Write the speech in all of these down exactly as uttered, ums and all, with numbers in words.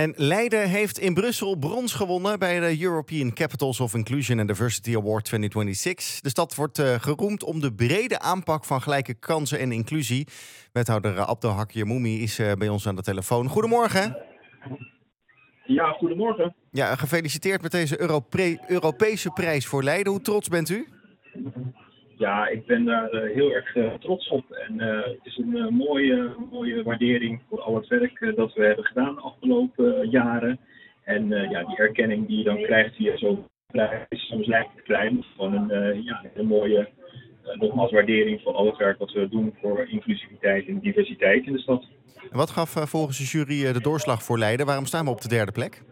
En Leiden heeft in Brussel brons gewonnen bij de European Capitals of Inclusion and Diversity Award twintig tweeëntwintig. De stad wordt uh, geroemd om de brede aanpak van gelijke kansen en inclusie. Wethouder uh, Abdelhak Yermoumi is uh, bij ons aan de telefoon. Goedemorgen. Ja, goedemorgen. Ja, gefeliciteerd met deze Europe- Europese prijs voor Leiden. Hoe trots bent u? Ja, ik ben daar uh, heel erg uh, trots op. En uh, het is een uh, mooie, mooie waardering voor al het werk uh, dat we hebben gedaan de afgelopen uh, jaren. En uh, ja, die erkenning die je dan krijgt via zo'n prijs, soms lijkt het klein, maar gewoon een, uh, ja, een mooie uh, nogmaals waardering voor al het werk wat we doen voor inclusiviteit en diversiteit in de stad. En wat gaf uh, volgens de jury uh, de doorslag voor Leiden? Waarom staan we op de derde plek?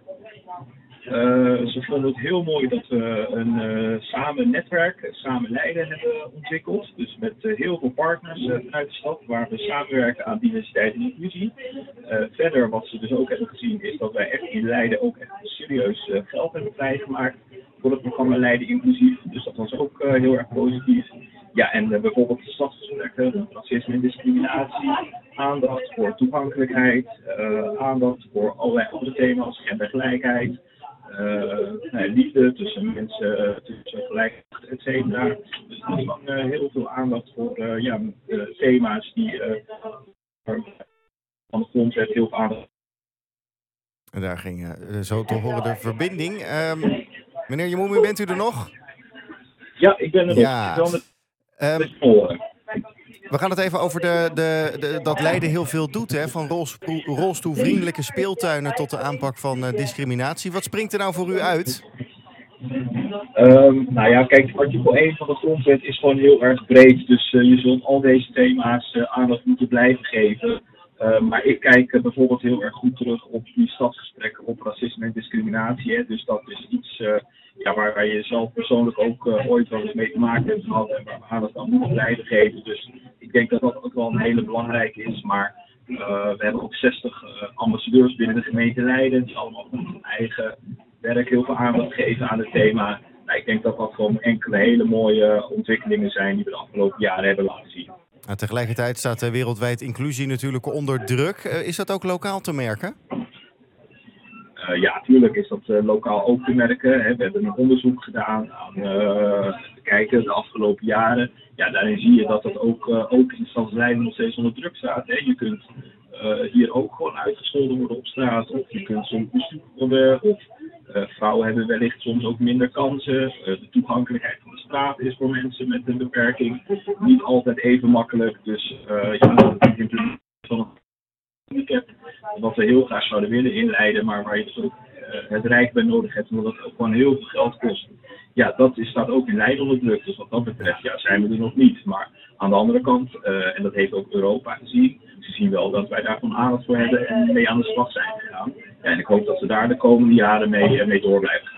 Uh, ze vonden het heel mooi dat we een uh, samen netwerk, samen Leiden hebben ontwikkeld. Dus met uh, heel veel partners uh, vanuit de stad, waar we samenwerken aan diversiteit en inclusie. Uh, verder, wat ze dus ook hebben gezien, is dat wij echt in Leiden ook echt serieus uh, geld hebben vrijgemaakt voor het programma Leiden Inclusief. Dus dat was ook uh, heel erg positief. Ja, en uh, bijvoorbeeld de stadsgesprekken, racisme en discriminatie, aandacht voor toegankelijkheid, uh, aandacht voor allerlei andere thema's, gendergelijkheid. Uh, nee, liefde tussen mensen, uh, tussen gelijkheid, et cetera. Dus er is gewoon uh, heel veel aandacht voor uh, ja, uh, thema's die uh, van de grondwet heel veel aandacht. En daar ging uh, zo te horen de verbinding. Um, meneer Yermoumi, bent u er nog? Ja, ik ben er nog. Ja. Ik met, um, met horen. We gaan het even over de, de, de, dat Leiden heel veel doet, hè? Van rolstoel, rolstoelvriendelijke speeltuinen tot de aanpak van uh, discriminatie. Wat springt er nou voor u uit? Um, nou ja, kijk, artikel één van de grondwet is gewoon heel erg breed. Dus uh, je zult al deze thema's uh, aandacht moeten blijven geven. Uh, maar ik kijk uh, bijvoorbeeld heel erg goed terug op die stadsgesprekken op racisme en discriminatie. Hè. Dus dat is iets uh, ja, waar, waar je zelf persoonlijk ook uh, ooit wel eens mee te maken hebt gehad en waar we aandacht aan moeten blijven geven. Dus ik denk dat dat ook wel een hele belangrijke is. Maar uh, we hebben ook zestig uh, ambassadeurs binnen de gemeente Leiden die allemaal met hun eigen werk heel veel aandacht geven aan het thema. Nou, ik denk dat dat gewoon enkele hele mooie ontwikkelingen zijn die we de afgelopen jaren hebben laten zien. Nou, tegelijkertijd staat uh, wereldwijd inclusie natuurlijk onder druk. Uh, is dat ook lokaal te merken? Uh, ja, natuurlijk is dat uh, lokaal ook te merken. Hè. We hebben een onderzoek gedaan aan uh, te kijken de afgelopen jaren. Ja, daarin zie je dat dat ook, uh, ook in de stad Leiden nog steeds onder druk staat. Hè. Je kunt uh, hier ook gewoon uitgescholden worden op straat. Of je kunt soms bestuurd worden. Of uh, vrouwen hebben wellicht soms ook minder kansen. Uh, de toegankelijkheid van de straat is voor mensen met een beperking niet altijd even makkelijk. Dus uh, ja, dat is natuurlijk van een handicap wat we heel graag zouden willen inleiden, maar waar je dus ook uh, het Rijk bij nodig hebt, omdat het ook gewoon heel veel geld kost. Ja, dat is, staat ook in Leiden onder druk. Dus wat dat betreft, ja, zijn we er nog niet. Maar aan de andere kant, uh, en dat heeft ook Europa gezien, ze zien wel dat wij daar gewoon aandacht voor hebben en mee aan de slag zijn gegaan. Ja, en ik hoop dat we daar de komende jaren mee, uh, mee door blijven gaan.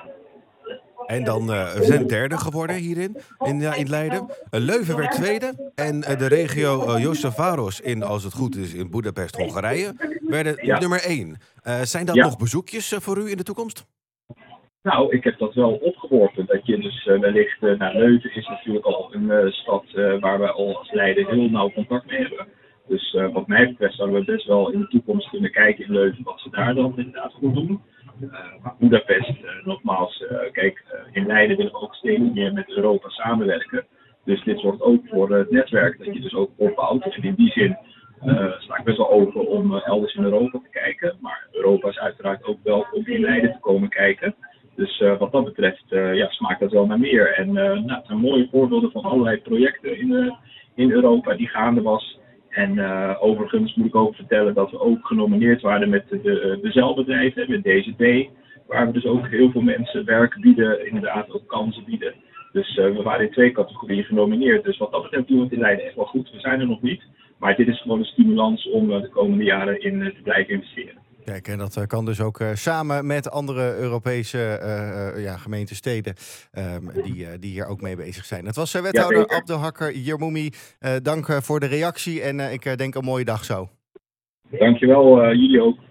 En dan uh, we zijn derde geworden hierin, in, uh, in Leiden. Uh, Leuven werd tweede. En uh, de regio uh, Josepharos in, als het goed is, in Boedapest, Hongarije, werden ja. nummer één. Uh, zijn dat ja. nog bezoekjes uh, voor u in de toekomst? Nou, ik heb dat wel opgeworpen. Dat je dus uh, wellicht uh, naar Leuven is natuurlijk al een uh, stad uh, waar we al als Leiden heel nauw contact mee hebben. Dus uh, wat mij betreft zouden we best wel in de toekomst kunnen kijken in Leuven wat ze daar dan inderdaad goed doen. Uh, maar Boedapest, uh, nogmaals, uh, kijk, uh, in Leiden willen we ook steeds meer met Europa samenwerken. Dus dit zorgt ook voor uh, het netwerk dat je dus ook opbouwt. En in die zin uh, sta ik best wel open om uh, elders in Europa te kijken. Maar Europa is uiteraard ook welkom in Leiden te komen kijken. Dus uh, wat dat betreft uh, ja, smaakt dat wel naar meer. En uh, nou, het zijn mooie voorbeelden van allerlei projecten in, uh, in Europa die gaande was. En uh, overigens moet ik ook vertellen dat we ook genomineerd waren met de, de, de zeilbedrijven, met D Z B. Waar we dus ook heel veel mensen werk bieden, inderdaad ook kansen bieden. Dus uh, we waren in twee categorieën genomineerd. Dus wat dat betreft doen we het in Leiden echt wel goed. We zijn er nog niet. Maar dit is gewoon een stimulans om uh, de komende jaren in uh, te blijven investeren. Kijk, en dat kan dus ook uh, samen met andere Europese uh, uh, ja, gemeenten, steden um, die, uh, die hier ook mee bezig zijn. Het was uh, wethouder ja, Abdelhak Yermoumi. Uh, dank uh, voor de reactie en uh, ik uh, denk een mooie dag zo. Dankjewel, uh, jullie ook.